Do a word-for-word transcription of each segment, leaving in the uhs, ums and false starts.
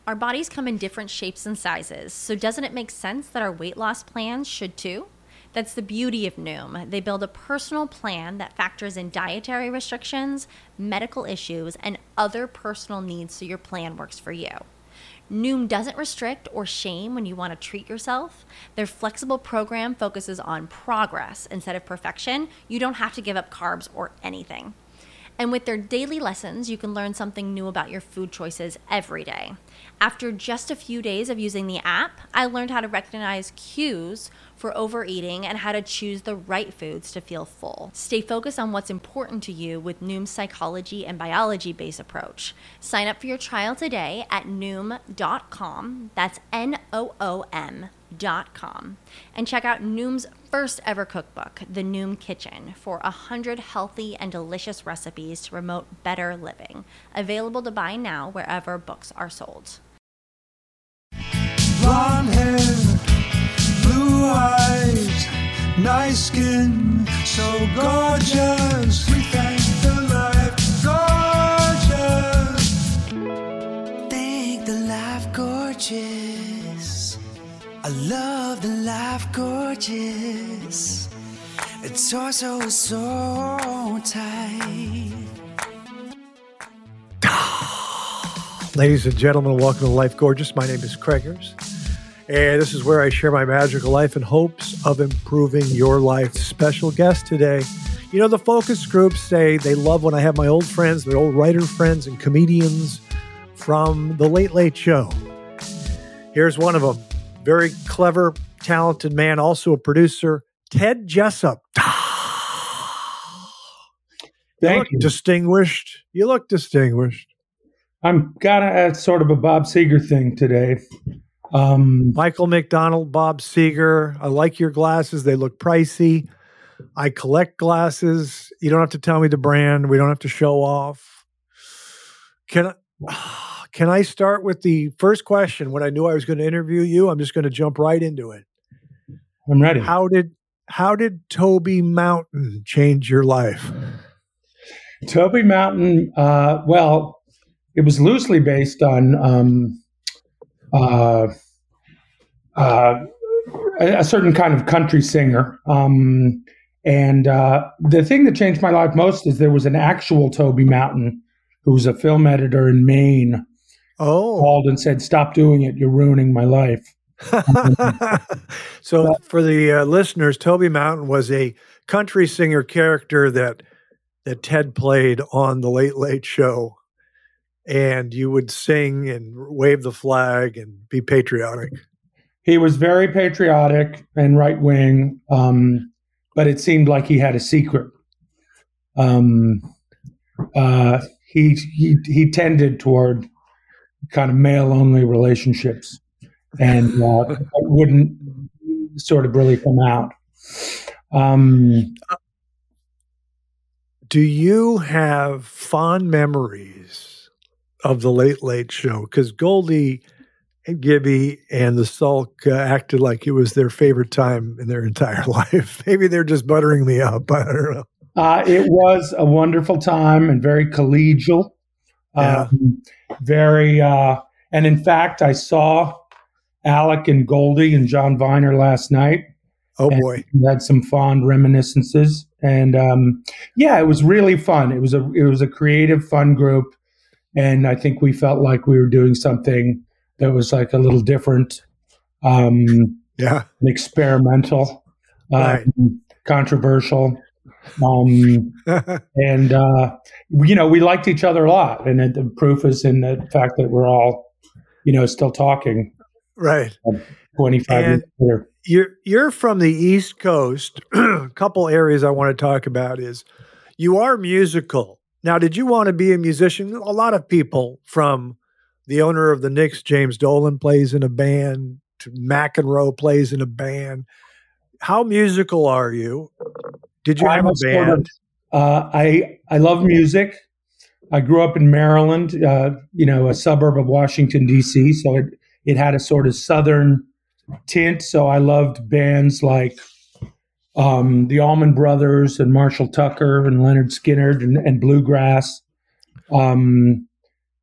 Our bodies come in different shapes and sizes, so doesn't it make sense that our weight loss plans should too? That's the beauty of Noom. They build a personal plan that factors in dietary restrictions, medical issues, and other personal needs so your plan works for you. Noom doesn't restrict or shame when you want to treat yourself. Their flexible program focuses on progress instead of perfection. You don't have to give up carbs or anything. And with their daily lessons, you can learn something new about your food choices every day. After just a few days of using the app, I learned how to recognize cues for overeating and how to choose the right foods to feel full. Stay focused on what's important to you with Noom's psychology and biology-based approach. Sign up for your trial today at noom dot com. That's N O O M dot com. And check out Noom's first ever cookbook, The Noom Kitchen, for one hundred healthy and delicious recipes to promote better living. Available to buy now wherever books are sold. Blonde hair, blue eyes, nice skin, so gorgeous. We thank the life gorgeous. Thank the life gorgeous. I love the life gorgeous. Its torso is so tight. Ladies and gentlemen, welcome to Life Gorgeous. My name is Craigers, and this is where I share my magical life in hopes of improving your life. Special guest today. You know, the focus groups say they love when I have my old friends, their old writer friends and comedians from The Late Late Show. Here's one of them. Very clever, talented man, also a producer, Ted Jessup. You Thank look you. distinguished. You look distinguished. I'm got a, a sort of a Bob Seger thing today. Um, Michael McDonald, Bob Seger. I like your glasses. They look pricey. I collect glasses. You don't have to tell me the brand. We don't have to show off. Can I, can I start with the first question? When I knew I was going to interview you, I'm just going to jump right into it. I'm ready. How did how did Toby Mountain change your life? Toby Mountain, uh, well, it was loosely based on um, uh, uh, a, a certain kind of country singer. Um, and uh, the thing that changed my life most is there was an actual Toby Mountain who was a film editor in Maine. Oh. Called and said, "Stop doing it. You're ruining my life." So for the uh, listeners, Toby Mountain was a country singer character that that Ted played on The Late Late Show. And you would sing and wave the flag and be patriotic. He was very patriotic and right wing, um, but it seemed like he had a secret. Um, uh, he he he tended toward kind of male only relationships, and uh, it wouldn't sort of really come out. Um, Do you have fond memories of The Late Late Show? Because Goldie and Gibby and the Sulk uh, acted like it was their favorite time in their entire life. Maybe they're just buttering me up. I don't know. uh, it was a wonderful time and very collegial. Yeah. Um, very, uh, and in fact, I saw Alec and Goldie and John Viner last night. Oh boy, we had some fond reminiscences, and um, yeah, it was really fun. It was a it was a creative, fun group. And I think we felt like we were doing something that was like a little different, um, yeah, experimental, right. um, controversial. Um, and, uh, you know, we liked each other a lot. And it, the proof is in the fact that we're all, you know, still talking. Right. twenty-five and years later. You're, you're from the East Coast. A couple areas I want to talk about is you are musical. Now, did you want to be a musician? A lot of people, from the owner of the Knicks, James Dolan, plays in a band, to McEnroe plays in a band. How musical are you? Did you have I'm a sort band? of, uh, I I love music. I grew up in Maryland, uh, you know, a suburb of Washington, D C, so it, it had a sort of southern tint. So I loved bands like Um, the Allman Brothers and Marshall Tucker and Leonard Skinner and, and bluegrass. Um,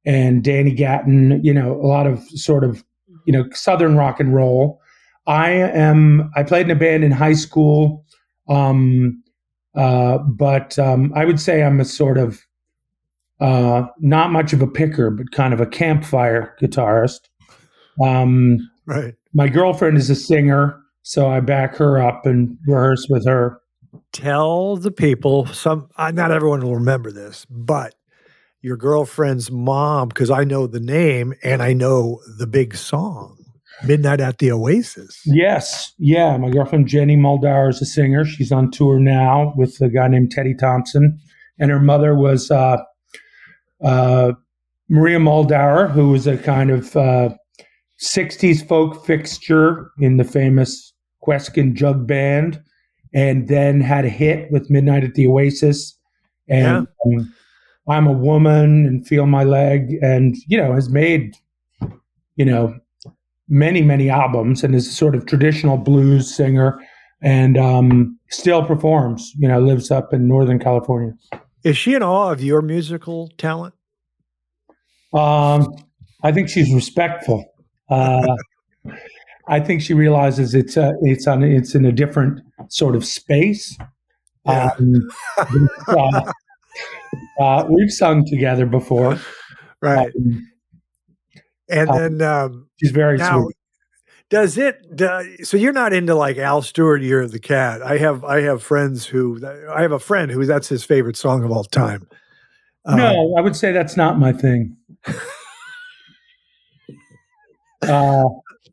and Danny Gatton, you know, a lot of sort of, you know, Southern rock and roll. I am, I played in a band in high school, um, uh, but um, I would say I'm a sort of, uh, not much of a picker, but kind of a campfire guitarist. Um, Right. My girlfriend is a singer, so I back her up and rehearse with her. Tell the people, some, uh, not everyone will remember this, but your girlfriend's mom, because I know the name and I know the big song, Midnight at the Oasis. Yes. Yeah. My girlfriend, Jenny Muldaur, is a singer. She's on tour now with a guy named Teddy Thompson. And her mother was uh, uh, Maria Muldaur, who was a kind of uh, sixties folk fixture in the famous Queskin Jug Band, and then had a hit with Midnight at the Oasis. And Yeah. um, I'm a Woman and Feel My Leg, and, you know, has made, you know, many, many albums, and is a sort of traditional blues singer, and um, still performs, you know, lives up in Northern California. Is she in awe of your musical talent? Um, I think she's respectful. Uh, I think she realizes it's a, it's on it's in a different sort of space. Yeah. Um, uh, uh, we've sung together before, Right. um, And uh, then um, she's very now, sweet. does it? Do, so you're not into like Al Stewart, Year of the Cat. I have I have friends who I have a friend who that's his favorite song of all time. Um, No, I would say that's not my thing. uh,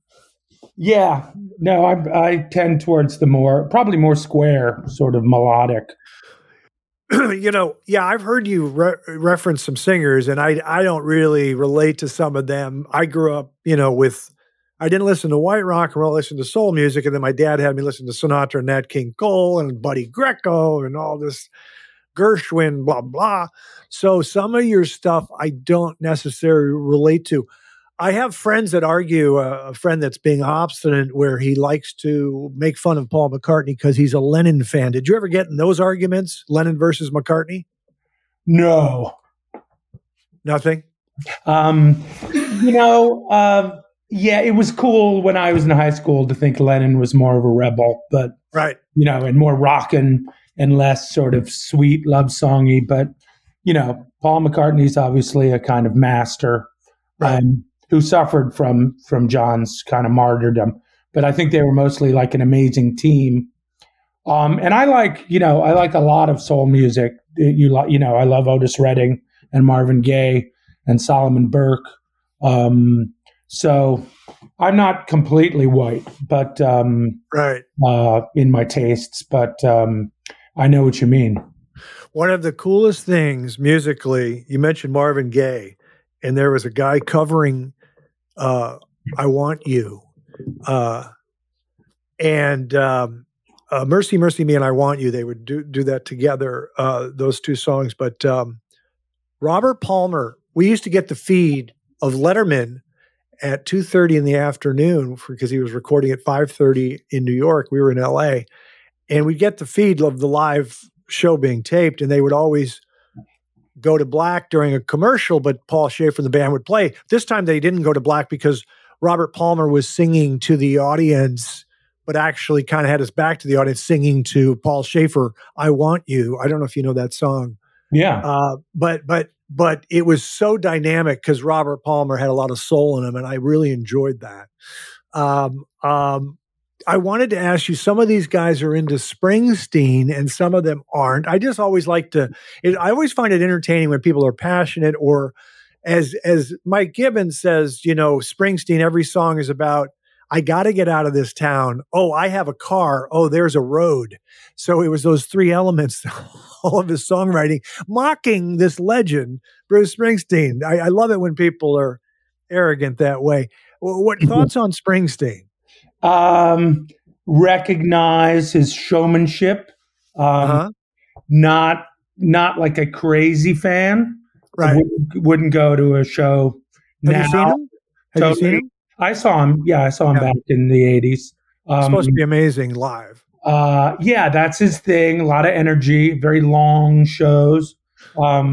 yeah, no, I I tend towards the more probably more square sort of melodic. you know, yeah, I've heard you re- reference some singers, and I I don't really relate to some of them. I grew up, you know, with I didn't listen to white rock and roll, I listened to soul music, and then my dad had me listen to Sinatra and Nat King Cole and Buddy Greco and all this Gershwin, blah blah. So some of your stuff I don't necessarily relate to. I have friends that argue, uh, a friend that's being obstinate where he likes to make fun of Paul McCartney because he's a Lennon fan. Did you ever get in those arguments, Lennon versus McCartney? No, Nothing? um, you know, uh, yeah, it was cool when I was in high school to think Lennon was more of a rebel, but Right. you know, and more rockin' and less sort of sweet love songy. But you know, Paul McCartney's obviously a kind of master. Right. Um, who suffered from from John's kind of martyrdom. But I think they were mostly like an amazing team. Um, and I like, you know, I like a lot of soul music. You like, you know, I love Otis Redding and Marvin Gaye and Solomon Burke. Um, so I'm not completely white, but um, Right. uh, in my tastes. But um, I know what you mean. One of the coolest things musically, you mentioned Marvin Gaye, and there was a guy covering uh, I Want You. Uh, and um, uh, Mercy, Mercy Me and I Want You, they would do, do that together, uh, those two songs. But um, Robert Palmer, we used to get the feed of Letterman at two thirty in the afternoon because he was recording at five thirty in New York. We were in L A. And we'd get the feed of the live show being taped, and they would always go to black during a commercial, but Paul Schaefer and the band would play. This time they didn't go to black because Robert Palmer was singing to the audience, but actually kind of had his back to the audience singing to Paul Schaefer, I Want You. I don't know if you know that song. Yeah. Uh, but, but, but it was so dynamic because Robert Palmer had a lot of soul in him, and I really enjoyed that. Um, um, I wanted to ask you, some of these guys are into Springsteen and some of them aren't. I just always like to, it, I always find it entertaining when people are passionate, or as, as Mike Gibbons says, you know, Springsteen, every song is about, I got to get out of this town. Oh, I have a car. Oh, there's a road. So it was those three elements, all of his songwriting, mocking this legend, Bruce Springsteen. I, I love it when people are arrogant that way. What thoughts on Springsteen? Um, recognize his showmanship. Um, Uh-huh. Not not like a crazy fan. Right. Wouldn't, wouldn't go to a show Have now. you seen him? Have Totally. you seen him? I saw him. Yeah, I saw him Yeah. back in the eighties. Um, Supposed to be amazing live. uh, yeah, that's his thing. A lot of energy, very long shows. Um,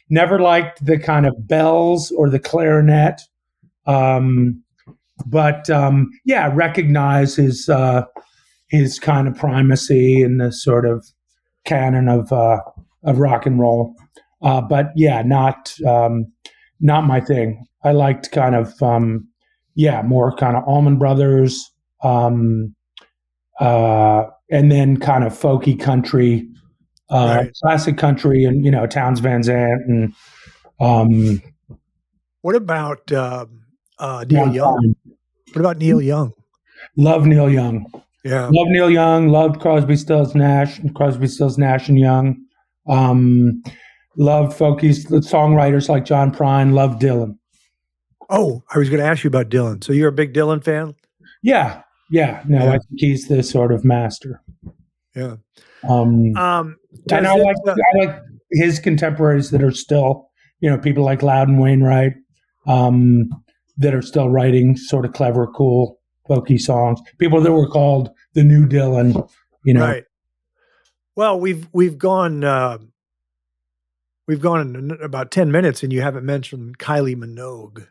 never liked the kind of bells or the clarinet. Um, but um, yeah, recognize his uh, his kind of primacy in the sort of canon of uh, of rock and roll. Uh, but yeah, not um, not my thing. I liked kind of um, yeah, more kind of Allman Brothers, um, uh, and then kind of folky country, uh, right. classic country, and you know Townes Van Zandt and. Um, what about uh, uh, Neil Young? What about Neil Young? Love Neil Young. Yeah, love Neil Young. Loved Crosby, Stills, Nash, Crosby, Stills, Nash and Young. Um, loved folky songwriters like John Prine. Loved Dylan. Oh, I was going to ask you about Dylan. So you're a big Dylan fan? Yeah, yeah. No, yeah. I think he's the sort of master. Yeah. Um, um and I like uh, I like his contemporaries that are still, you know, people like Loudon Wainwright, um, that are still writing sort of clever, cool, folky songs. People that were called the new Dylan, you know. Right. Well, we've we've gone uh, we've gone in about ten minutes, and you haven't mentioned Kylie Minogue.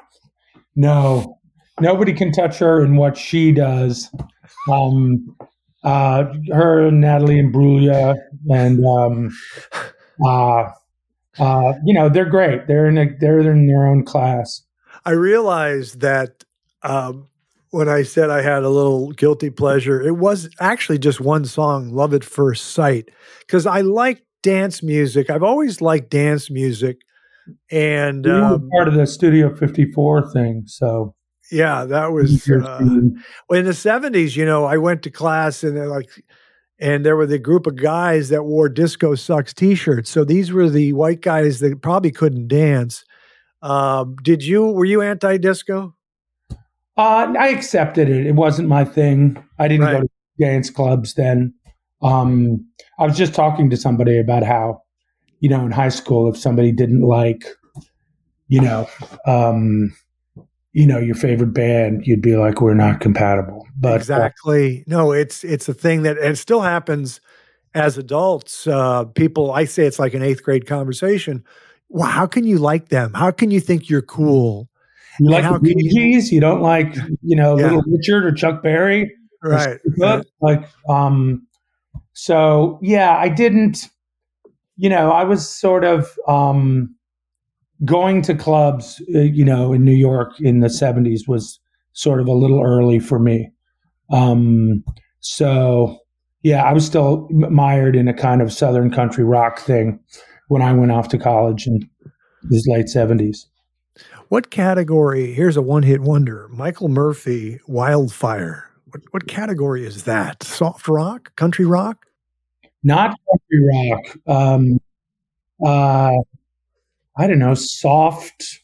No, nobody can touch her in what she does. Um, uh, her and Natalie Imbruglia, and um, uh, uh, you know, they're great. They're in a, they're in their own class. I realized that um, when I said I had a little guilty pleasure, it was actually just one song, "Love at First Sight," because I like dance music. I've always liked dance music. And you were um, part of the Studio fifty-four thing, so yeah, that was uh, well, in the seventies. You know, I went to class, and they're like, and there were the group of guys that wore "Disco Sucks" T-shirts. So these were the white guys that probably couldn't dance. Um, did you? Were you anti-disco? Uh, I accepted it. It wasn't my thing. I didn't right. go to dance clubs then. Um, I was just talking to somebody about how, you know, in high school, if somebody didn't like, you know, um, you know, your favorite band, you'd be like, we're not compatible. But exactly. Uh, no, it's, it's a thing that, and it still happens as adults. Uh, people, I say it's like an eighth grade conversation. Well, how can you like them? How can you think you're cool? You like the Bee Gees? You don't like, you know, yeah. Little Richard or Chuck Berry? Right. Right. Like, um, so yeah, I didn't, you know, I was sort of um, going to clubs, uh, you know, in New York in the seventies was sort of a little early for me. Um, so, yeah, I was still mired in a kind of Southern country rock thing when I went off to college in the late seventies. What category? Here's a one-hit wonder. Michael Murphy, Wildfire. What, what category is that? Soft rock? Country rock? Not country rock. Um, uh, I don't know, soft,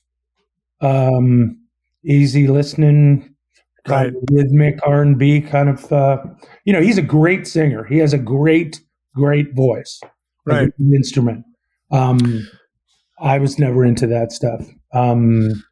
um, easy listening, kind right. of rhythmic R and B kind of. Uh, you know, he's a great singer. He has a great, great voice. Right. An instrument. Um, I was never into that stuff. Um,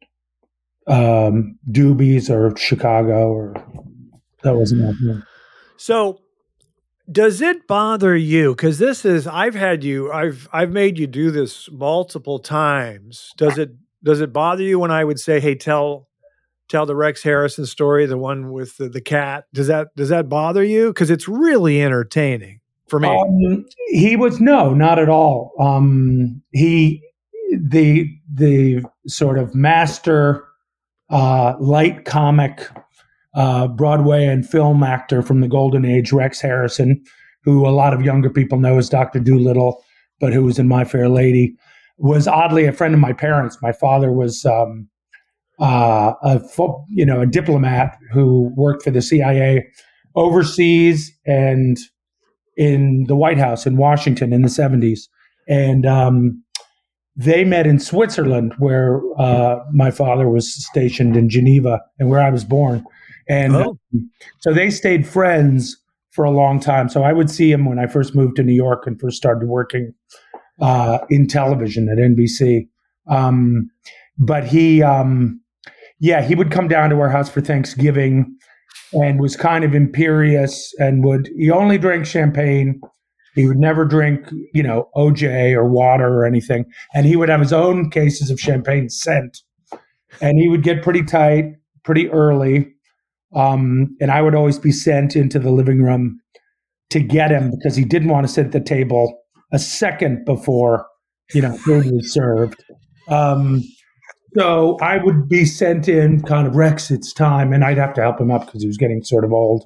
um, Doobies or Chicago, or that wasn't my thing. So, does it bother you? Because this is, I've had you, I've I've made you do this multiple times. Does it does it bother you when I would say, "Hey, tell tell the Rex Harrison story, the one with the, the cat"? Does that does that bother you? Because it's really entertaining for me. Um, he was no, not at all. Um, he the the sort of master uh, light comic uh, Broadway and film actor from the golden age, Rex Harrison, who a lot of younger people know as Doctor Dolittle, but who was in My Fair Lady, was oddly a friend of my parents. My father was um, uh, a you know a diplomat who worked for the C I A overseas and in the White House in Washington in the seventies, and um, they met in Switzerland, where uh, my father was stationed in Geneva and where I was born. And oh. um, so they stayed friends for a long time. So I would see him when I first moved to New York and first started working uh, in television at N B C. Um, but he, um, yeah, he would come down to our house for Thanksgiving and was kind of imperious and would, he only drank champagne He would never drink, you know, O J or water or anything. And he would have his own cases of champagne sent. And he would get pretty tight pretty early. Um, and I would always be sent into the living room to get him because he didn't want to sit at the table a second before, you know, food was served. Um, so I would be sent in kind of, Rex, it's time. And I'd have to help him up because he was getting sort of old.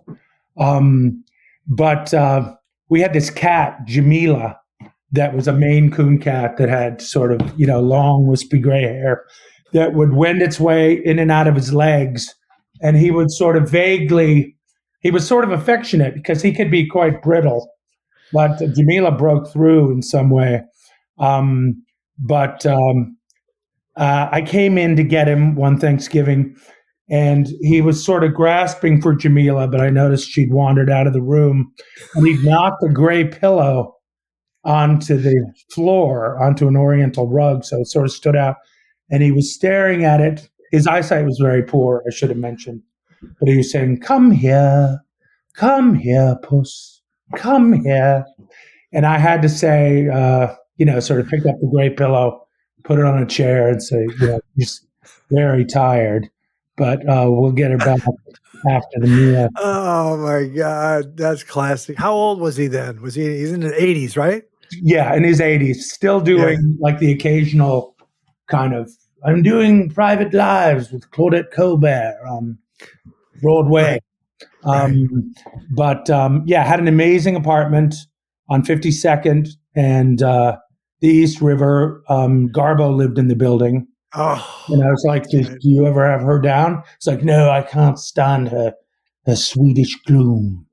Um, but uh, we had this cat, Jamila, that was a Maine Coon cat that had sort of, you know, long, wispy gray hair that would wend its way in and out of his legs. And he would sort of vaguely, he was sort of affectionate because he could be quite brittle. But Jamila broke through in some way. Um, but um, uh, I came in to get him one Thanksgiving, and he was sort of grasping for Jamila, but I noticed she'd wandered out of the room, and he'd knocked a gray pillow onto the floor, onto an oriental rug, so it sort of stood out. And he was staring at it. His eyesight was very poor, I should have mentioned. But he was saying, come here, come here, puss, come here. And I had to say, uh, you know, sort of pick up the gray pillow, put it on a chair and say, you know, he's very tired, but uh, we'll get her back after the meal. Oh, my God. That's classic. How old was he then? Was he, he's in the eighties, right? Yeah, in his eighties, still doing yeah. like the occasional kind of, I'm doing Private Lives with Claudette Colbert on Broadway. Right. Um, right. But um, yeah, had an amazing apartment on fifty-second and uh, the East River. Um, Garbo lived in the building. Oh, and I was like, do, do you ever have her down? It's like, no, I can't stand her, her Swedish gloom.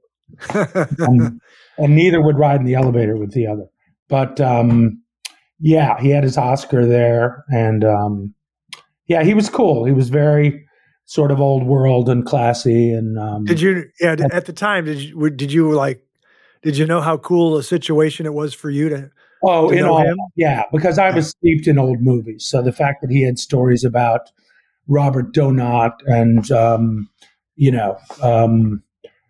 um, and neither would ride in the elevator with the other. But um, yeah, he had his Oscar there. And um, yeah, he was cool. He was very sort of old world and classy. And um, did you, yeah, at the time, did you, did you like, did you know how cool a situation it was for you to, oh, to in know all, him? Yeah, because I was steeped in old movies. So the fact that he had stories about Robert Donat and, um, you know, um,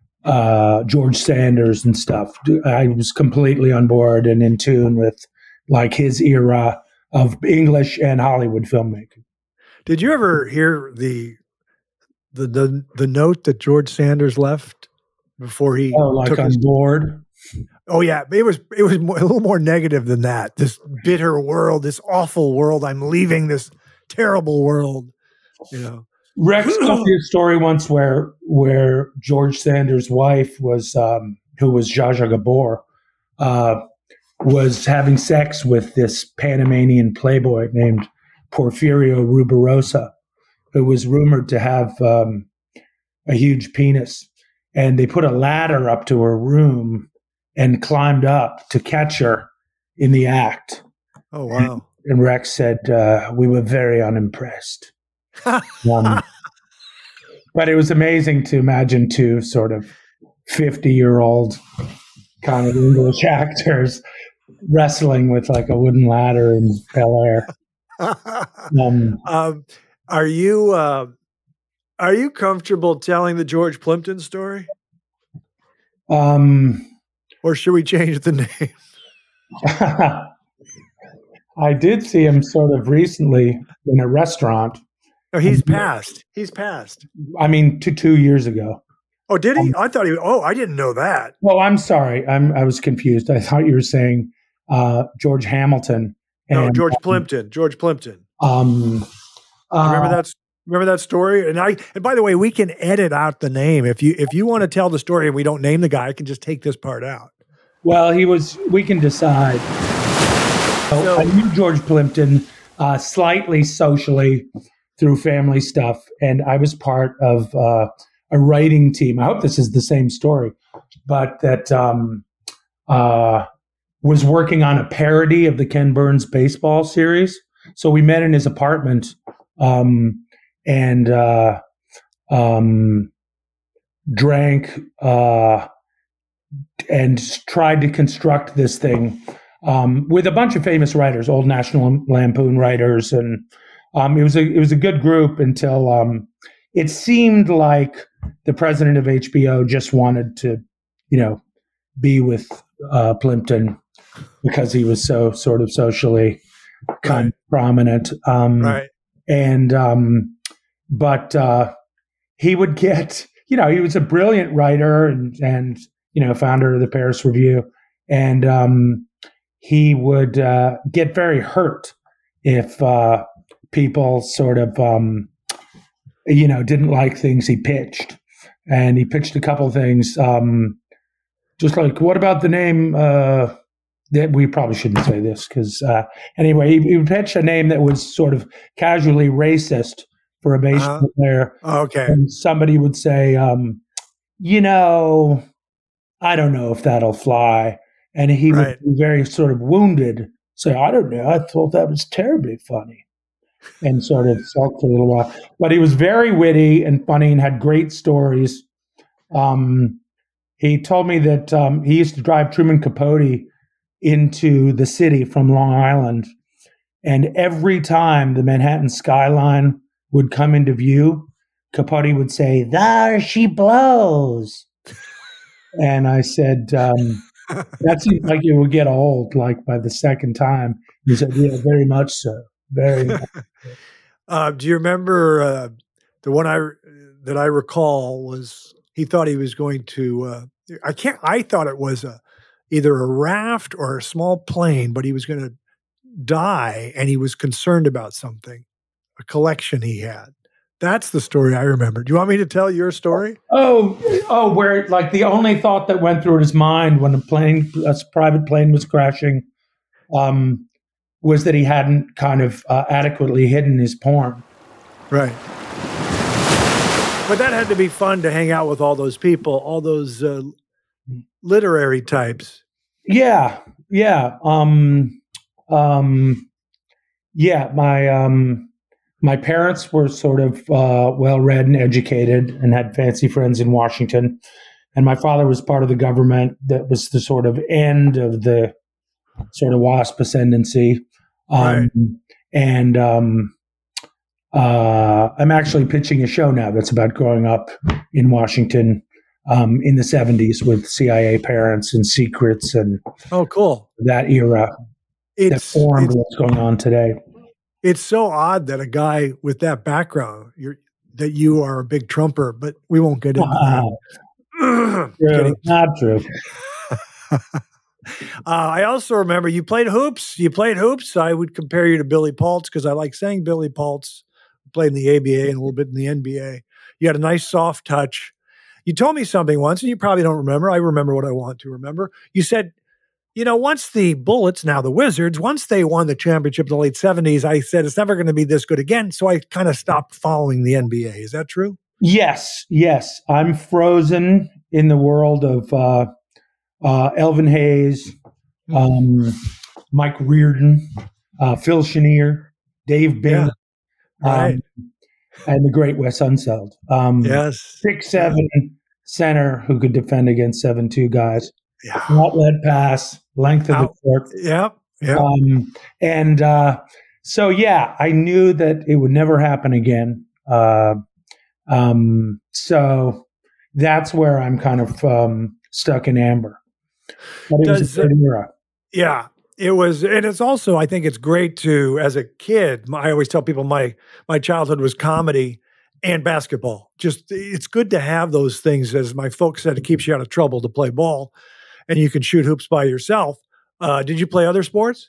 uh, George Sanders and stuff, I was completely on board and in tune with like his era of English and Hollywood filmmaking. Did you ever hear the the the, the note that George Sanders left before he oh, like took on his board? Oh yeah, it was it was more, a little more negative than that. This bitter world, this awful world. I'm leaving this terrible world. You know, Rex told me a story once where where George Sanders' wife was, um, who was Zsa Zsa Gabor, uh, was having sex with this Panamanian playboy named Porfirio Rubirosa, who was rumored to have um, a huge penis. And they put a ladder up to her room and climbed up to catch her in the act. Oh, wow. And, and Rex said, uh, we were very unimpressed. um, but it was amazing to imagine two sort of fifty-year-old kind of English actors wrestling with like a wooden ladder in Bel Air. Um, um, are you uh, are you comfortable telling the George Plimpton story? Um, or should we change the name? I did see him sort of recently in a restaurant. Oh, he's passed. He's passed. I mean, two two years ago. Oh, did he? Um, I thought he. Oh, I didn't know that. Oh, I'm sorry. I'm I was confused. I thought you were saying uh, George Hamilton. And, no, George Plimpton. George Plimpton. Um, uh, remember that? Remember that story? And I. And by the way, we can edit out the name if you if you want to tell the story and we don't name the guy. I can just take this part out. Well, he was. We can decide. So, so I knew George Plimpton uh, slightly socially through family stuff, and I was part of uh, a writing team. I hope this is the same story, but that um, uh, was working on a parody of the Ken Burns baseball series. So we met in his apartment um, and uh, um, drank uh, and tried to construct this thing um, with a bunch of famous writers, old National Lampoon writers, and um, it was a it was a good group until um, it seemed like the president of H B O just wanted to, you know, be with uh, Plimpton because he was so sort of socially kind Right. of prominent. Um, Right. And, um, but uh, he would get, you know, he was a brilliant writer and, and you know, founder of the Paris Review. And um, he would uh, get very hurt if uh, people sort of, um, you know, didn't like things he pitched. And he pitched a couple of things, um, just like, what about the name? Uh, that we probably shouldn't say this because uh, anyway, he, he would pitch a name that was sort of casually racist for a baseball Uh-huh. player. Okay. And somebody would say, um, you know, I don't know if that'll fly. And he Right. would be very sort of wounded, say, I don't know. I thought that was terribly funny. And sort of sulked for a little while. But he was very witty and funny and had great stories. Um, he told me that um, he used to drive Truman Capote into the city from Long Island. And every time the Manhattan skyline would come into view, Capote would say, there she blows. And I said, um, that seems like it would get old, like by the second time. He said, yeah, very much so. Very much. Uh, do you remember uh, the one I that I recall was he thought he was going to uh, I can't I thought it was a either a raft or a small plane, but he was going to die and he was concerned about something, a collection he had. That's the story I remember. Do you want me to tell your story? Oh, oh, where like the only thought that went through his mind when a plane, a private plane was crashing, um, was that he hadn't kind of uh, adequately hidden his porn. Right. But that had to be fun to hang out with all those people, all those uh, literary types. Yeah, yeah, um, um, yeah. My um, my parents were sort of uh, well-read and educated, and had fancy friends in Washington. And my father was part of the government that was the sort of end of the sort of WASP ascendancy. Um, Right. And um, uh, I'm actually pitching a show now that's about growing up in Washington um, in the seventies with C I A parents and secrets and Oh, cool. that era that It's formed it's, what's going on today. it's so odd that a guy with that background, you're that you are a big Trumper, but we won't get into Uh, that. true, Kidding. not true. Uh, I also remember you played hoops. You played hoops. I would compare you to Billy Paltz because I like saying Billy Paltz. Played in the A B A and a little bit in the N B A. You had a nice soft touch. You told me something once, and you probably don't remember. I remember what I want to remember. You said, you know, once the Bullets, now the Wizards, once they won the championship in the late seventies, I said it's never going to be this good again. So I kind of stopped following the N B A. Is that true? Yes, yes. I'm frozen in the world of uh, uh, Elvin Hayes, um, Mike Reardon, uh, Phil Chenier, Dave Bing, Yeah. Right. um, and the great Wes Unseld. Um, Yes. Six seven center who could defend against seven two guys. Yeah. Outlet pass, length of Out. the court. Yep. Yep. Um, and uh, so, yeah, I knew that it would never happen again. Uh, um, so that's where I'm kind of um, stuck in amber. But it Does, was a good era. Yeah, it was, and it's also, I think it's great to, as a kid, my- I always tell people my my childhood was comedy and basketball. Just, it's good to have those things, as my folks said, it keeps you out of trouble to play ball, and you can shoot hoops by yourself. Uh, did you play other sports?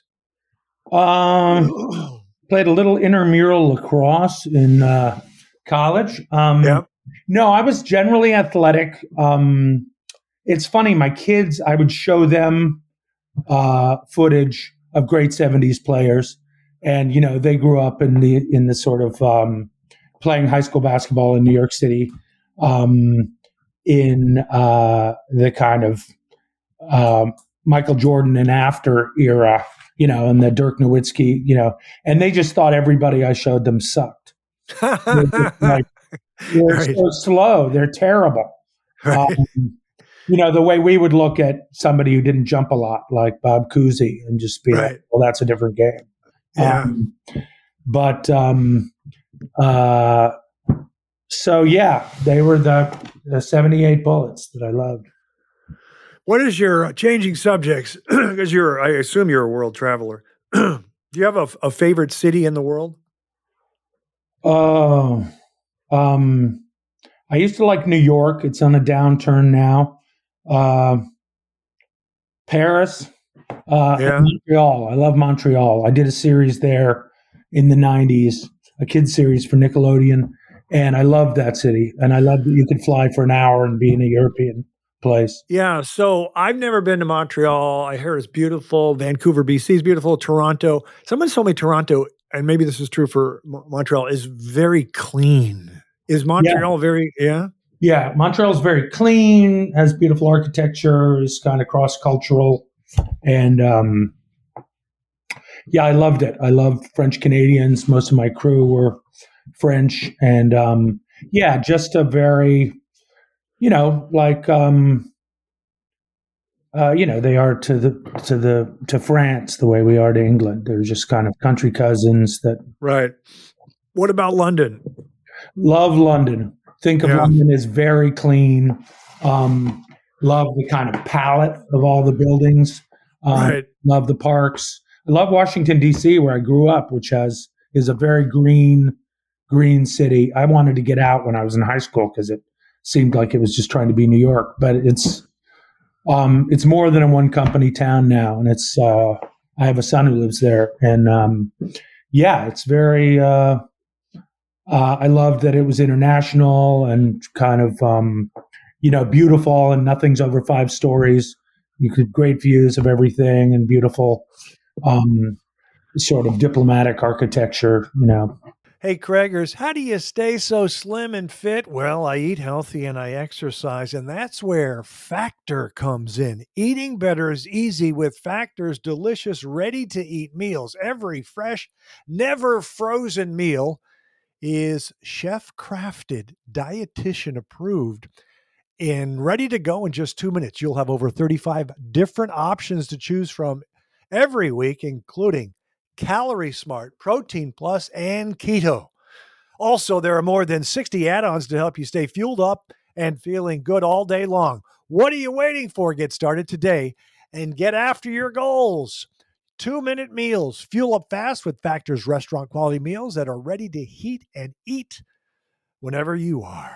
Um, played a little intramural lacrosse in uh, college. Um, Yeah. No, I was generally athletic. Um, it's funny, my kids, I would show them uh, footage of great seventies players, and you know they grew up in the in the sort of um, playing high school basketball in New York City, um, in uh, the kind of um, Michael Jordan and after era, you know, and the Dirk Nowitzki, you know, and they just thought everybody I showed them sucked. They're just like, they're Right. so slow, they're terrible. Right. Um, you know, the way we would look at somebody who didn't jump a lot, like Bob Cousy, and just be Right. like, well, that's a different game. Yeah. Um, but um, uh, so, yeah, they were the, the seventy-eight Bullets that I loved. What is your uh, changing subjects? Because you're, I assume you're a world traveler. Do you have a, a favorite city in the world? Oh, um, I used to like New York. It's on a downturn now. Uh, Paris, uh, Yeah. and Montreal. I love Montreal. I did a series there in the nineties, a kids series for Nickelodeon, and I loved that city. And I loved that you could fly for an hour and be in a European place. Yeah. So I've never been to Montreal. I heard it's beautiful. Vancouver, B C is beautiful. Toronto. Someone told me Toronto, and maybe this is true for Mo- Montreal, is very clean. Is Montreal very, yeah? Yeah, Montreal's very clean, has beautiful architecture, is kind of cross-cultural. And um, yeah, I loved it. I loved French Canadians. Most of my crew were French. And um, yeah, just a very, you know, like, um, uh, you know, they are to the, to the, to France the way we are to England. They're just kind of country cousins that. Right. What about London? Love London. Think of Yeah. London as very clean. Um, love the kind of palette of all the buildings. Um, Right. Love the parks. I love Washington, D C, where I grew up, which has is a very green, green city. I wanted to get out when I was in high school because it seemed like it was just trying to be New York. But it's um, it's more than a one company town now, and it's. Uh, I have a son who lives there, and um, yeah, it's very. Uh, Uh, I loved that it was international and kind of, um, you know, beautiful, and nothing's over five stories. You could great views of everything and beautiful, um, sort of diplomatic architecture, you know. Hey, Craigers, how do you stay so slim and fit? Well, I eat healthy and I exercise, and that's where Factor comes in. Eating better is easy with Factor's delicious, ready-to-eat meals. Every fresh, never frozen meal is chef-crafted, dietitian-approved, and ready to go in just two minutes. You'll have over thirty-five different options to choose from every week, including Calorie Smart, Protein Plus, and Keto. Also, there are more than sixty add-ons to help you stay fueled up and feeling good all day long. What are you waiting for? Get started today and get after your goals. Two-minute meals. Fuel up fast with Factor's restaurant quality meals that are ready to heat and eat whenever you are.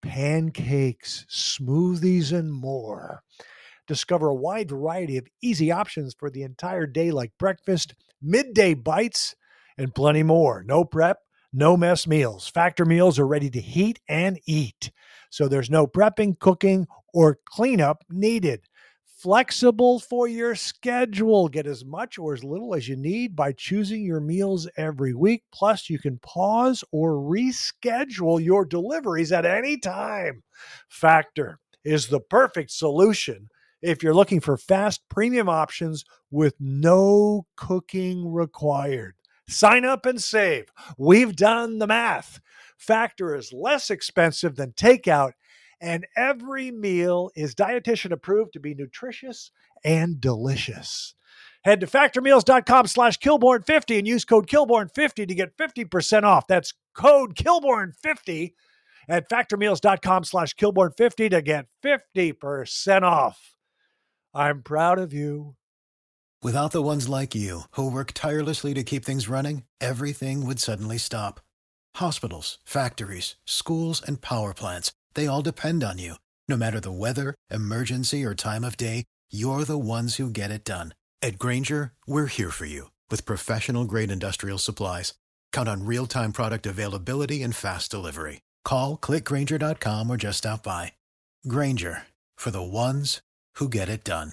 Pancakes, smoothies, and more. Discover a wide variety of easy options for the entire day, like breakfast, midday bites, and plenty more. No prep, no mess meals. Factor meals are ready to heat and eat, so there's no prepping, cooking, or cleanup needed. Flexible for your schedule. Get as much or as little as you need by choosing your meals every week. Plus, you can pause or reschedule your deliveries at any time. Factor is the perfect solution if you're looking for fast premium options with no cooking required. Sign up and save. We've done the math. Factor is less expensive than takeout, and every meal is dietitian approved to be nutritious and delicious. Head to factormeals.com slash Kilborn50 and use code Kilborn fifty to get fifty percent off. That's code Kilborn fifty at factormeals.com slash Kilborn50 to get fifty percent off. I'm proud of you. Without the ones like you, who work tirelessly to keep things running, everything would suddenly stop. Hospitals, factories, schools, and power plants, they all depend on you. No matter the weather, emergency, or time of day, you're the ones who get it done. At Grainger, we're here for you with professional-grade industrial supplies. Count on real-time product availability and fast delivery. Call, click Grainger dot com, or just stop by. Grainger, for the ones who get it done.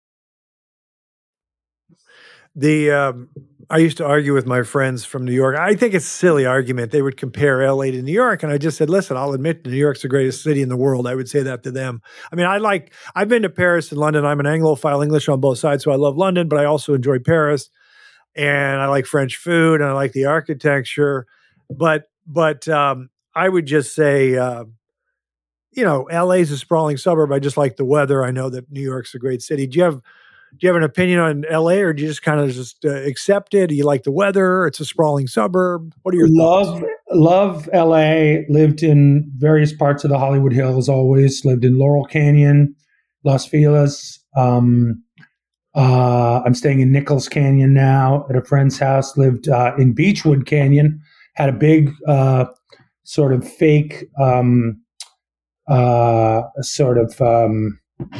The um, I used to argue with my friends from New York. I think it's a silly argument. They would compare L A to New York, and I just said, "Listen, I'll admit New York's the greatest city in the world." I would say that to them. I mean, I like. I've been to Paris and London. I'm an Anglophile, English on both sides, so I love London, but I also enjoy Paris, and I like French food, and I like the architecture. But but um, I would just say, uh, you know, L A is a sprawling suburb. I just like the weather. I know that New York's a great city. Do you have Do you have an opinion on L A, or do you just kind of just uh, accept it? Do you like the weather? It's a sprawling suburb. What are your love, thoughts? Love L A. Lived in various parts of the Hollywood Hills. Always lived in Laurel Canyon, Los Feliz. Um, uh, I'm staying in Nichols Canyon now at a friend's house. Lived uh, in Beechwood Canyon. Had a big uh, sort of fake, um, uh, sort of um,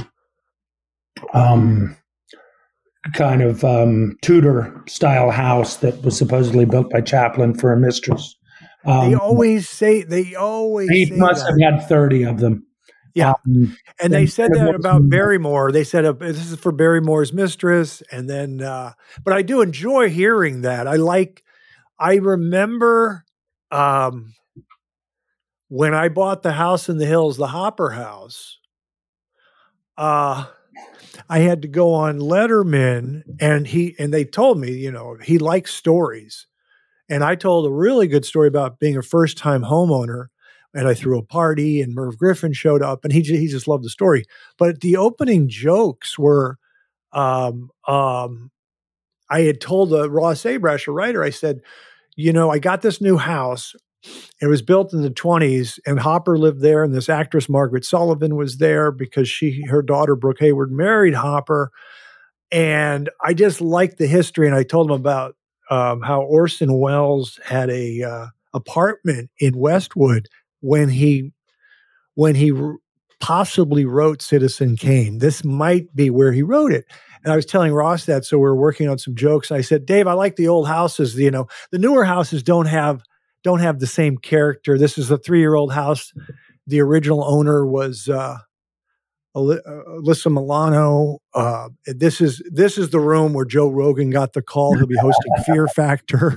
um, kind of um, Tudor style house that was supposedly built by Chaplin for a mistress. Um, They always say they always he say must that. have had thirty of them. Yeah. Um, And they said that about Barrymore. Barrymore. They said uh, this is for Barrymore's mistress, and then. Uh, but I do enjoy hearing that. I like. I remember um, when I bought the house in the hills, the Hopper House. Uh, I had to go on Letterman, and he and they told me, you know, he likes stories, and I told a really good story about being a first time homeowner. And I threw a party, and Merv Griffin showed up, and he he just loved the story. But the opening jokes were, um, um, I had told uh, Ross Abrash, a writer, I said, you know, I got this new house. It was built in the twenties, and Hopper lived there, and this actress Margaret Sullivan was there because she her daughter Brooke Hayward married Hopper, and I just liked the history. And I told him about um, how Orson Welles had a uh, apartment in Westwood when he when he r- possibly wrote Citizen Kane. This might be where he wrote it. And I was telling Ross that, so we were working on some jokes. I said, Dave, I like the old houses. You know, the newer houses don't have don't have the same character. This is a three-year-old house. The original owner was uh, Aly- uh, Alyssa Milano. Uh, this is this is the room where Joe Rogan got the call. He'll be hosting Fear Factor.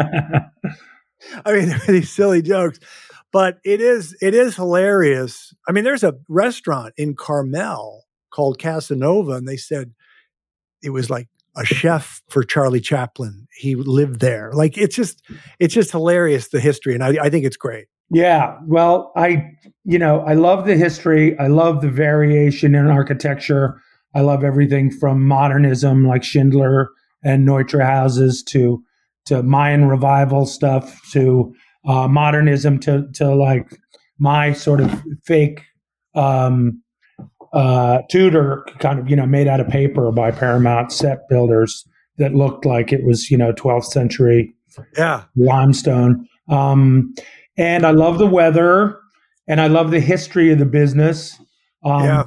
I mean, there are these silly jokes. But it is it is hilarious. I mean, there's a restaurant in Carmel called Casanova, and they said it was like a chef for Charlie Chaplin. He lived there. Like it's just it's just hilarious, the history, and I, I think it's great. Yeah, well, I you know I love the history. I love the variation in architecture. I love everything from modernism, like Schindler and Neutra houses, to to Mayan revival stuff, to Uh, modernism to to like my sort of fake um, uh, Tudor kind of, you know, made out of paper by Paramount set builders that looked like it was, you know, twelfth century Yeah. limestone. Um, and I love the weather, and I love the history of the business. Um, Yeah.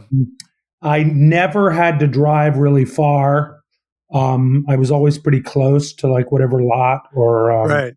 I never had to drive really far. Um, I was always pretty close to like whatever lot or um, Right.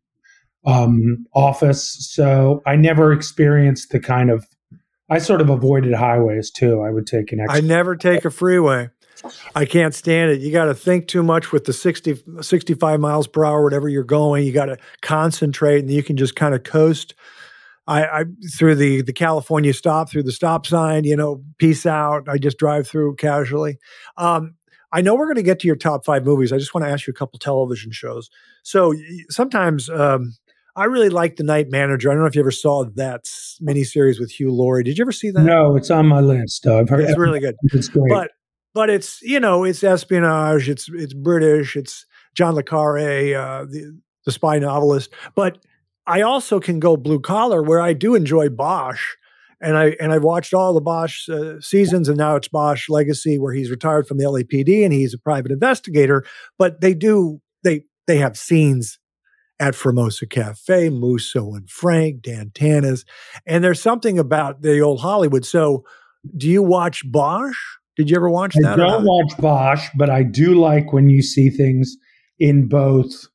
um, office. So I never experienced the kind of, I sort of avoided highways too. I would take an extra. I never take a freeway. I can't stand it. You got to think too much with the sixty, sixty-five miles per hour, whatever you're going. You got to concentrate, and you can just kind of coast. I, I through the the California stop, through the stop sign, you know, peace out. I just drive through casually. Um, I know we're going to get to your top five movies. I just want to ask you a couple television shows. So y- sometimes um, I really like The Night Manager. I don't know if you ever saw that s- miniseries with Hugh Laurie. Did you ever see that? No, it's on my list. I've heard It's really good. It's great. But but it's, you know, it's espionage. It's it's British. It's John le Carré, uh, the the spy novelist. But I also can go blue collar, where I do enjoy Bosch, and I and I've watched all the Bosch uh, seasons, and now it's Bosch Legacy, where he's retired from the L A P D and he's a private investigator. But they do they they have scenes at Formosa Cafe, Musso and Frank, Dan Tanis, and there's something about the old Hollywood. So, do you watch Bosch? Did you ever watch I that? or don't not? watch Bosch, but I do like when you see things in both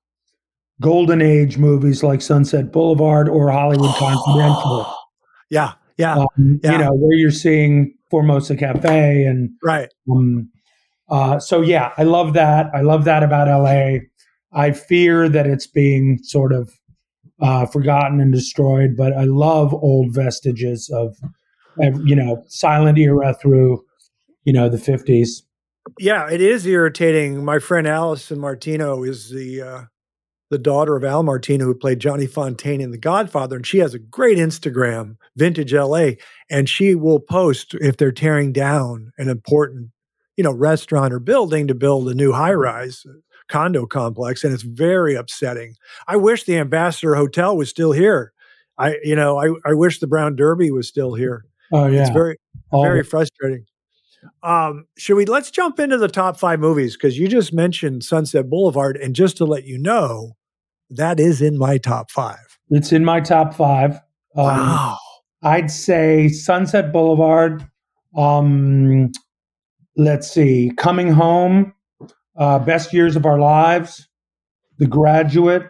Golden Age movies like Sunset Boulevard or Hollywood Confidential. Yeah, yeah, Um, yeah. You know, where you're seeing Formosa Cafe and right. Um, uh, so yeah, I love that. I love that about L A. I fear that it's being sort of uh, forgotten and destroyed, but I love old vestiges of, of, you know, silent era through, you know, the fifties. Yeah, it is irritating. My friend Allison Martino is the uh, the daughter of Al Martino, who played Johnny Fontaine in The Godfather, and she has a great Instagram, Vintage L A, and she will post if they're tearing down an important, you know, restaurant or building to build a new high-rise condo complex, and it's very upsetting. I wish the Ambassador Hotel was still here. I, you know, I, I wish the Brown Derby was still here. Oh yeah. It's very, All very the- frustrating. Um, should we, let's jump into the top five movies because you just mentioned Sunset Boulevard. And just to let you know, that is in my top five. It's in my top five. Um, Wow. I'd say Sunset Boulevard. Um, let's see, Coming Home, uh, Best Years of Our Lives, The Graduate,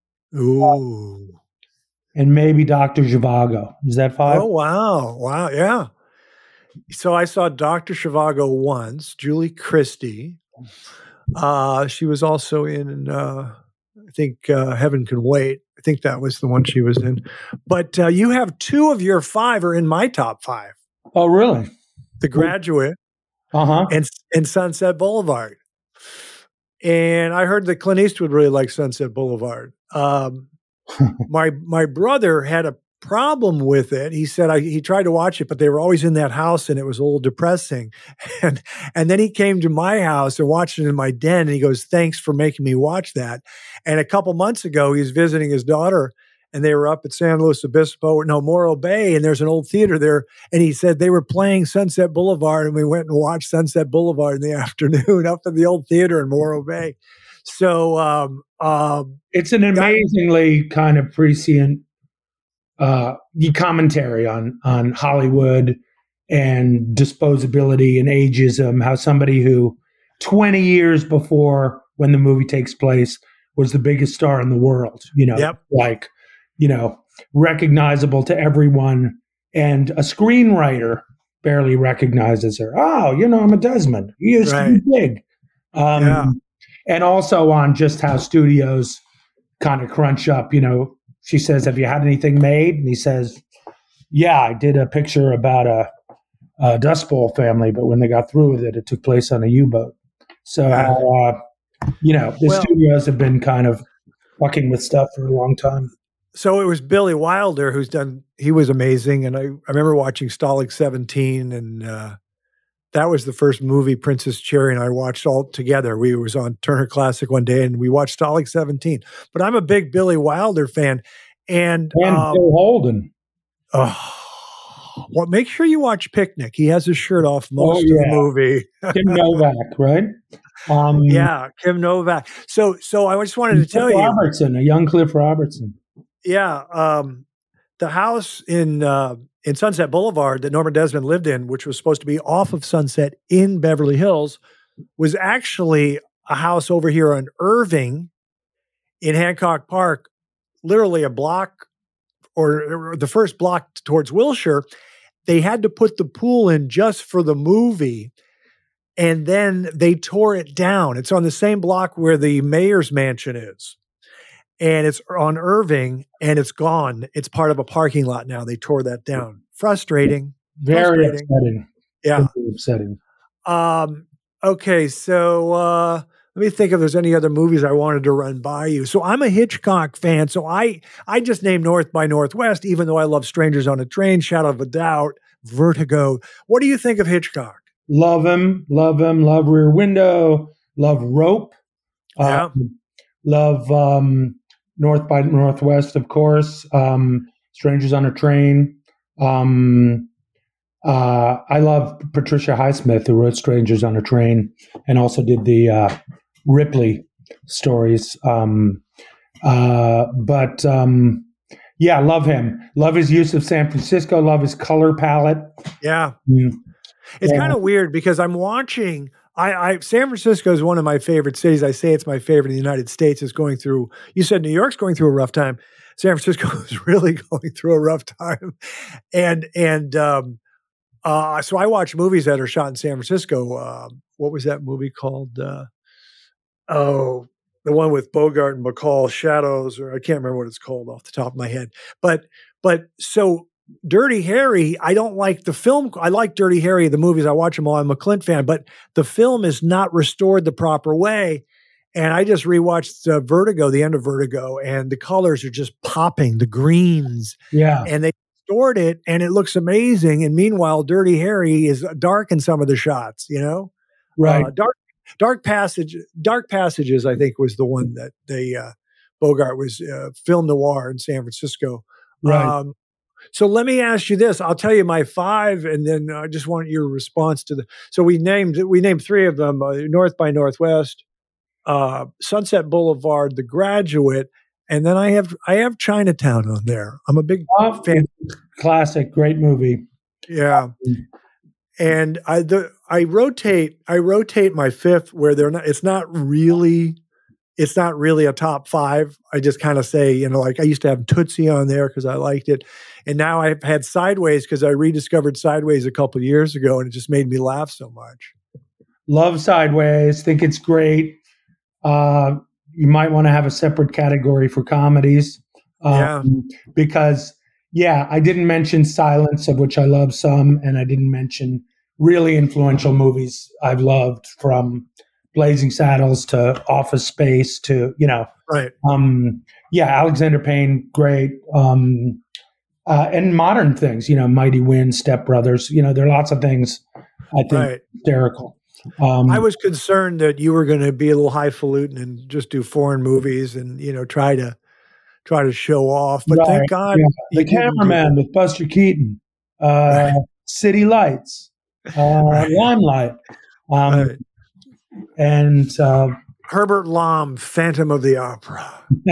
Ooh. and maybe Doctor Zhivago. Is that five? Oh, wow. Wow. Yeah. So I saw Doctor Zhivago once, Julie Christie. Uh, she was also in, uh, I think, uh, Heaven Can Wait. I think that was the one she was in. But uh, you have two of your five are in my top five. Oh, really? The Graduate Uh-huh. and, and Sunset Boulevard. And I heard that Clint Eastwood really liked Sunset Boulevard. Um, my my brother had a problem with it. He said I, he tried to watch it, but they were always in that house, and it was a little depressing. And and then he came to my house and watched it in my den, and he goes, "Thanks for making me watch that." And a couple months ago, he was visiting his daughter, and they were up at San Luis Obispo, no, Morro Bay, and there's an old theater there. And he said they were playing Sunset Boulevard, and we went and watched Sunset Boulevard in the afternoon up at the old theater in Morro Bay. So um, um, it's an amazingly kind of prescient uh, commentary on on Hollywood and disposability and ageism. How somebody who twenty years before when the movie takes place was the biggest star in the world, you know, Yep. like, you know, recognizable to everyone, and a screenwriter barely recognizes her. Oh, you know, I'm a Desmond. He used Right. to be big. Um, Yeah. And also on just how studios kind of crunch up, you know, she says, "Have you had anything made?" And he says, "Yeah, I did a picture about a, a Dust Bowl family, but when they got through with it, it took place on a U-boat." So, uh, you know, the Well- studios have been kind of fucking with stuff for a long time. So it was Billy Wilder who's done, he was amazing. And I, I remember watching Stalag seventeen, and uh, that was the first movie Princess Cherry and I watched all together. We was on Turner Classic one day and we watched Stalag seventeen. But I'm a big Billy Wilder fan. And, And um, Bill Holden. oh, well, make sure you watch Picnic. He has his shirt off most Oh, of the yeah. movie. Tim Novak, right? Um, Yeah, Kim Novak. So so I just wanted to Cliff tell you. Robertson, a young Cliff Robertson. Yeah, um, the house in uh, in Sunset Boulevard that Norma Desmond lived in, which was supposed to be off of Sunset in Beverly Hills, was actually a house over here on Irving in Hancock Park, literally a block or, or the first block towards Wilshire. They had to put the pool in just for the movie, and then they tore it down. It's on the same block where the mayor's mansion is. And it's on Irving, and it's gone. It's part of a parking lot now. They tore that down. Frustrating. Very Frustrating. upsetting. Yeah. Very upsetting. Um, okay, so uh, let me think if there's any other movies I wanted to run by you. So I'm a Hitchcock fan. So I I just named North by Northwest, even though I love Strangers on a Train, Shadow of a Doubt, Vertigo. What do you think of Hitchcock? Love him. Love him. Love Rear Window. Love Rope. Yeah. Um, love um, North by Northwest, of course. Um, Strangers on a Train. Um, uh, I love Patricia Highsmith, who wrote Strangers on a Train and also did the uh, Ripley stories. Um, uh, but um, yeah, love him. Love his use of San Francisco. Love his color palette. Yeah. Mm. It's Yeah. kind of weird because I'm watching. I, I San Francisco is one of my favorite cities. I say it's my favorite in the United States. It's going through. You said New York's going through a rough time. San Francisco is really going through a rough time, and and um, uh, so I watch movies that are shot in San Francisco. Uh, what was that movie called? Uh, oh, the one with Bogart and Bacall, Shadows, or I can't remember what it's called off the top of my head. But but so. Dirty Harry, I don't like the film. I like Dirty Harry, the movies. I watch them all. I'm a Clint fan, but the film is not restored the proper way. And I just rewatched uh, Vertigo, the end of Vertigo, and the colors are just popping, the greens. Yeah. And they restored it, and it looks amazing. And meanwhile, Dirty Harry is dark in some of the shots, you know? Right. Uh, dark, dark Passage, Dark Passages, I think, was the one that they, uh, Bogart was uh, film noir in San Francisco. Right. Um, So let me ask you this. I'll tell you my five, and then I just want your response to the. So we named we named three of them: uh, North by Northwest, uh, Sunset Boulevard, The Graduate, and then I have I have Chinatown on there. I'm a big Oh, fan. Classic, great movie. Yeah, and I the I rotate I rotate my fifth where they're not. It's not really. It's not really a top five. I just kind of say, you know, like I used to have Tootsie on there because I liked it. And now I've had Sideways because I rediscovered Sideways a couple of years ago and it just made me laugh so much. Love Sideways. Think it's great. Uh, you might want to have a separate category for comedies. Um, Yeah. Because, yeah, I didn't mention Silence, of which I love some, and I didn't mention really influential movies I've loved, from Blazing Saddles to Office Space to, you know, Right. um, yeah, Alexander Payne, great. Um, uh, and modern things, you know, Mighty Wind, Step Brothers, you know, there are lots of things I think Right. hysterical. Um, I was concerned that you were going to be a little highfalutin and just do foreign movies and, you know, try to try to show off. But right, thank God. yeah. you The didn't do Cameraman with Buster Keaton, uh, Right. City Lights, uh, Right. Limelight, um, Right. and uh, Herbert Lom, Phantom of the Opera.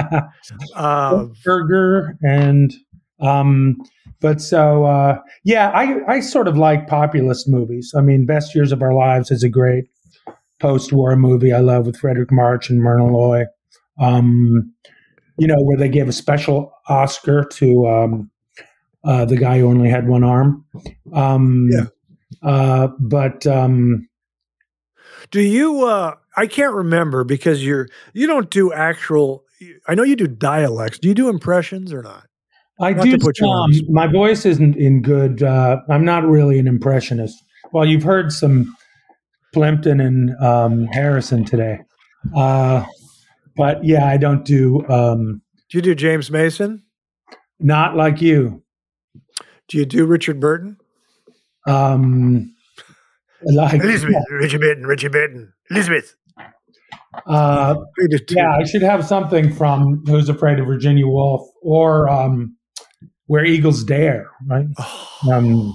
Uh, Burger, and um, but so uh, yeah, I I sort of like populist movies. I mean, Best Years of Our Lives is a great post-war movie I love, with Frederick March and Myrna Loy. Um, you know, where they gave a special Oscar to um, uh, the guy who only had one arm. Um, Yeah. Uh, but um, do you? Uh, I can't remember because you're you don't do actual. I know you do dialects. Do you do impressions or not? I Not do to put you on some. the spot. My voice isn't in good. Uh, I'm not really an impressionist. Well, you've heard some Plimpton and um, Harrison today, uh, but yeah, I don't do. Um, Do you do James Mason? not like you. Do you do Richard Burton? Um, like Elizabeth, Richard Burton, Richard Burton, Elizabeth. uh, We do two. yeah, I should have something from Who's Afraid of Virginia Woolf, or um, Where Eagles Dare, right? Um,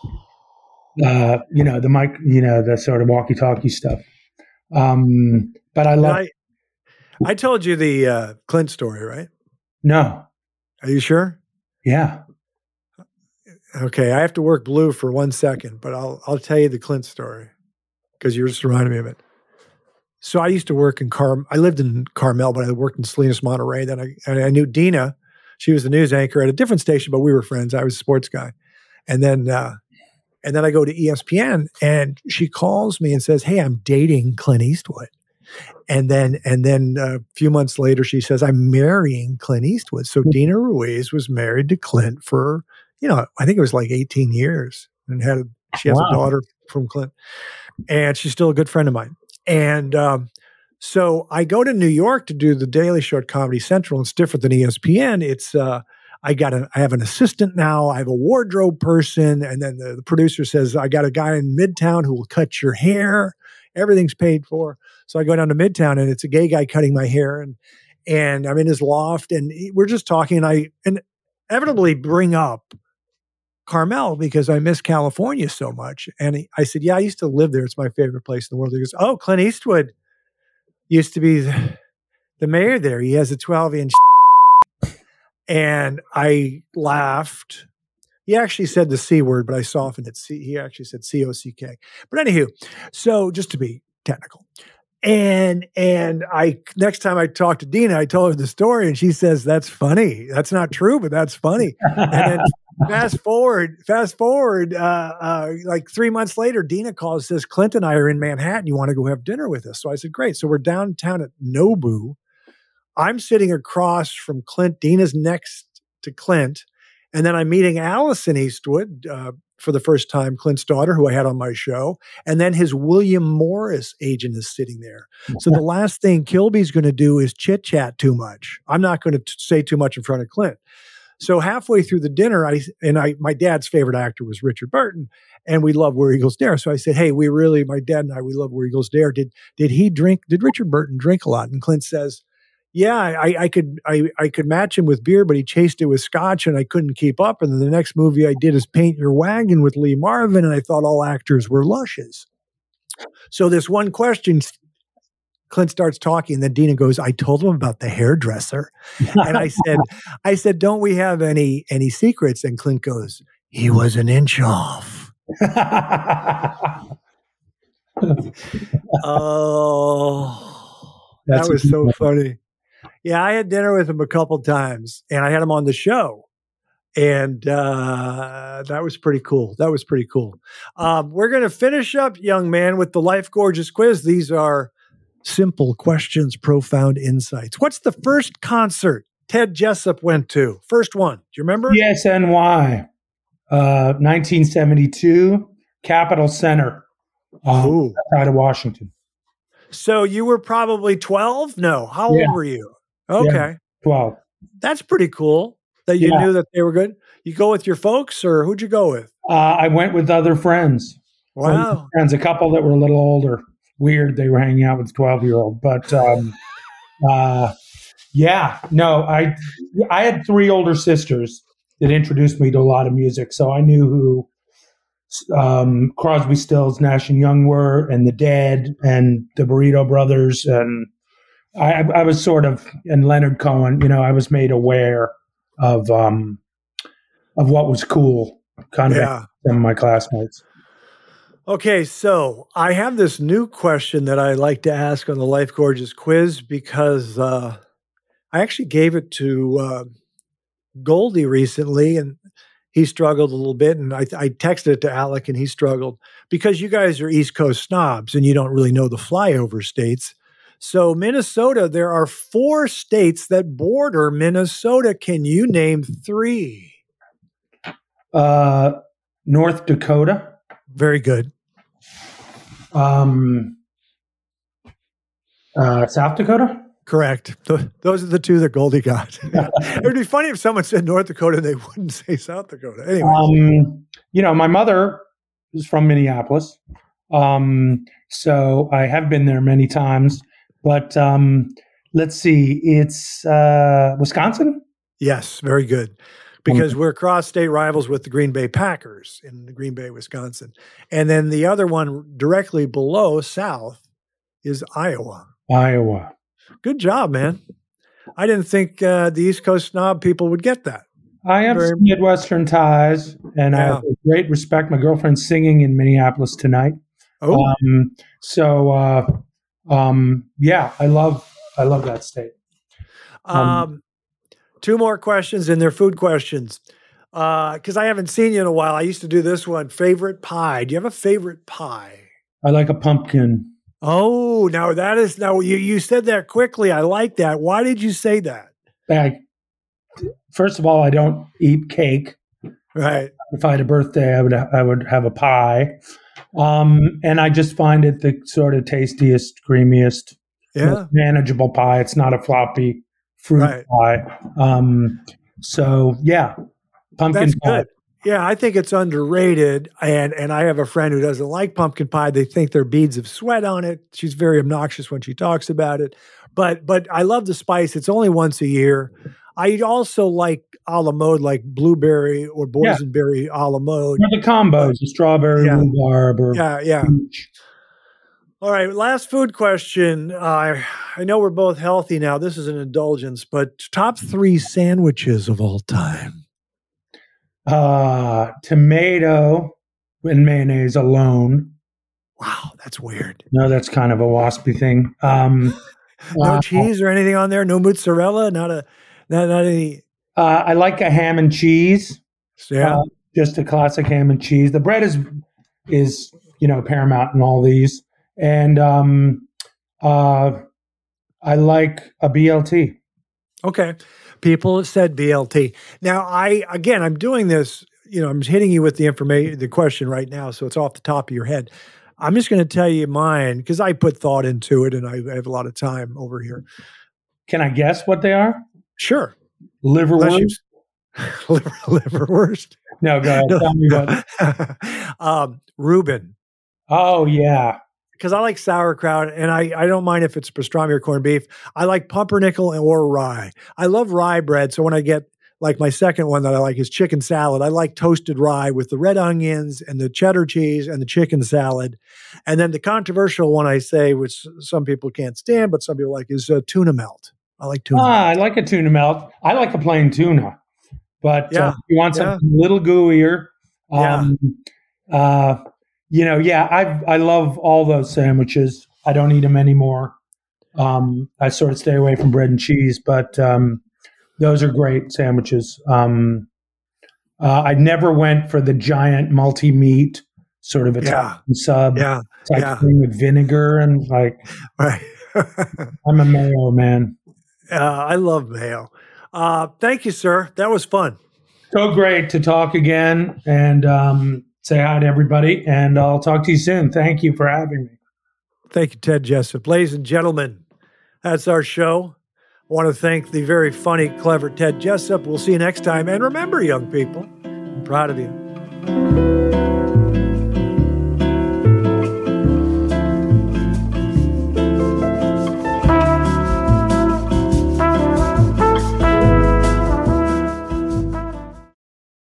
uh, you know, the mic, you know, the sort of walkie-talkie stuff. Um, but I love. I, I told you the uh, Clint story, right? No, Are you sure? yeah. Okay, I have to work blue for one second, but I'll I'll tell you the Clint story because you're just reminding me of it. So I used to work in Car. I lived in Carmel, but I worked in Salinas, Monterey. Then I and I knew Dina. She was the news anchor at a different station, but we were friends. I was a sports guy, and then uh, and then I go to E S P N, and she calls me and says, "Hey, I'm dating Clint Eastwood." And then and then a few months later, she says, "I'm marrying Clint Eastwood." So Dina Ruiz was married to Clint for, you know, I think it was like eighteen years, and had a, she has Wow. a daughter from Clint, and she's still a good friend of mine. And um, so I go to New York to do the Daily Show at Comedy Central. It's different than E S P N. It's uh, I got a, I have an assistant now. I have a wardrobe person, and then the, the producer says, "I got a guy in Midtown who will cut your hair. Everything's paid for." So I go down to Midtown, and it's a gay guy cutting my hair, and and I'm in his loft, and he, we're just talking, and I inevitably bring up Carmel because I miss California so much. And he, I said, "Yeah, I used to live there. It's my favorite place in the world." He goes, "Oh, Clint Eastwood used to be the, the mayor there. He has a twelve inch." And I laughed. He actually said the C word, but I softened it. C, he actually said C O C K. But anywho, so just to be technical. And and I next time I talked to Dina, I told her the story, and she says, "That's funny. That's not true, but that's funny." And then fast forward, fast forward, uh, uh, like three months later, Dina calls, says, "Clint and I are in Manhattan. You want to go have dinner with us?" So I said, "Great." So we're downtown at Nobu. I'm sitting across from Clint. Dina's next to Clint. And then I'm meeting Allison Eastwood uh, for the first time, Clint's daughter, who I had on my show. And then his William Morris agent is sitting there. So the last thing Kilby's going to do is chit-chat too much. I'm not going to t- say too much in front of Clint. So halfway through the dinner, I and I, my dad's favorite actor was Richard Burton, and we love Where Eagles Dare. So I said, "Hey, we really, my dad and I, we love Where Eagles Dare. Did did he drink? Did Richard Burton drink a lot?" And Clint says, Yeah, I, I could I, I could match him with beer, but he chased it with scotch, and I couldn't keep up. And then the next movie I did is Paint Your Wagon with Lee Marvin, and I thought all actors were lushes. So this one question, Clint starts talking, and then Dina goes, "I told him about the hairdresser," and I said, "I said, don't we have any any secrets?" And Clint goes, "He was an inch off." Oh, that was so funny. Yeah, I had dinner with him a couple times, and I had him on the show, and uh, that was pretty cool. That was pretty cool. Um, we're going to finish up, young man, with the Life Gorgeous quiz. These are simple questions, profound insights. What's the first concert Ted Jessup went to? First one. Do you remember? D S N Y, uh, nineteen seventy-two, Capitol Center, um, outside of Washington. So you were probably twelve? No. How Yeah. old were you? Okay. Yeah, twelve. That's pretty cool that you Yeah. knew that they were good. You go with your folks, or who'd you go with? Uh, I went with other friends. Wow. Friends, a couple that were a little older. Weird, they were hanging out with twelve-year-old. But um, uh, yeah, no, I I had three older sisters that introduced me to a lot of music, so I knew who um, Crosby, Stills, Nash and Young were, and the Dead, and the Burrito Brothers, and I, I was sort of, and Leonard Cohen. You know, I was made aware of um, of what was cool, kind of Yeah. some of my classmates. Okay, so I have this new question that I like to ask on the Life Gorgeous quiz because uh, I actually gave it to uh, Goldie recently, and he struggled a little bit. And I, I texted it to Alec, and he struggled because you guys are East Coast snobs and you don't really know the flyover states. So Minnesota, there are four states that border Minnesota. Can you name three? Uh, North Dakota. Very good. Um, uh, South Dakota? Correct. Th- those are the two that Goldie got. It would be funny if someone said North Dakota and they wouldn't say South Dakota. Anyway. Um, you know, my mother is from Minneapolis. Um, so I have been there many times. But um, let's see, it's uh, Wisconsin? Yes, very good. Because we're cross-state rivals with the Green Bay Packers in Green Bay, Wisconsin. And then the other one directly below, south, is Iowa. Iowa. Good job, man. I didn't think uh, the East Coast snob people would get that. I have Very- some Midwestern ties, and I have great respect. My girlfriend's singing in Minneapolis tonight. Oh, Um, so, uh, um, yeah, I love I love that state. um, two more questions, and they're food questions. Because I haven't seen you in a while. I used to do this one. Favorite pie. Do you have a favorite pie? I like a pumpkin. Oh, now that is now you, you said that quickly. I like that. Why did you say that? I, first of all, I don't eat cake. Right. If I had a birthday, I would I would have a pie, um, and I just find it the sort of tastiest, creamiest, Yeah. most manageable pie. It's not a floppy fruit Right. pie. Um, so yeah, pumpkin That's pie. good. Yeah, I think it's underrated. And and I have a friend who doesn't like pumpkin pie. They think there are beads of sweat on it. She's very obnoxious when she talks about it. But but I love the spice. It's only once a year. I also like a la mode, like blueberry or boysenberry a la mode. Or the combos, the strawberry Yeah. rhubarb, or Yeah, yeah. peach. All right, last food question. Uh, I know we're both healthy now. This is an indulgence, but top three sandwiches of all time. Uh, tomato and mayonnaise alone. Wow, that's weird. No, that's kind of a waspy thing. Um, No uh, cheese or anything on there. No mozzarella. Not a. Not not any. uh, I like a ham and cheese. Yeah. Uh, just a classic ham and cheese. The bread is is you know paramount in all these, and um, uh, I like a B L T. Okay. People have said B L T. Now, I again, I'm doing this. You know, I'm hitting you with the information, the question right now, so it's off the top of your head. I'm just going to tell you mine because I put thought into it, and I have a lot of time over here. Can I guess what they are? Sure. Liverwurst. Unless you- liver, liverwurst. No, go ahead. Tell me what. um, Reuben. Oh yeah, because I like sauerkraut, and I, I don't mind if it's pastrami or corned beef. I like pumpernickel or rye. I love rye bread, so when I get, like my second one that I like is chicken salad, I like toasted rye with the red onions and the cheddar cheese and the chicken salad. And then the controversial one I say, which some people can't stand, but some people like, is uh, tuna melt. I like tuna Ah, melt. I like a tuna melt. I like a plain tuna. But Yeah. uh, if you want Yeah. something a little gooier, um, uh, you know, yeah, I I love all those sandwiches. I don't eat them anymore. Um, I sort of stay away from bread and cheese, but um, those are great sandwiches. Um, uh, I never went for the giant multi-meat sort of Italian Yeah. sub. Yeah. It's like Yeah. thing with vinegar and like, Right. I'm a mayo man. uh, I love mayo. Uh, thank you, sir. That was fun. So great to talk again and um, say hi to everybody. And I'll talk to you soon. Thank you for having me. Thank you, Ted Jessup. Ladies and gentlemen, that's our show. I want to thank the very funny, clever Ted Jessup. We'll see you next time. And remember, young people, I'm proud of you.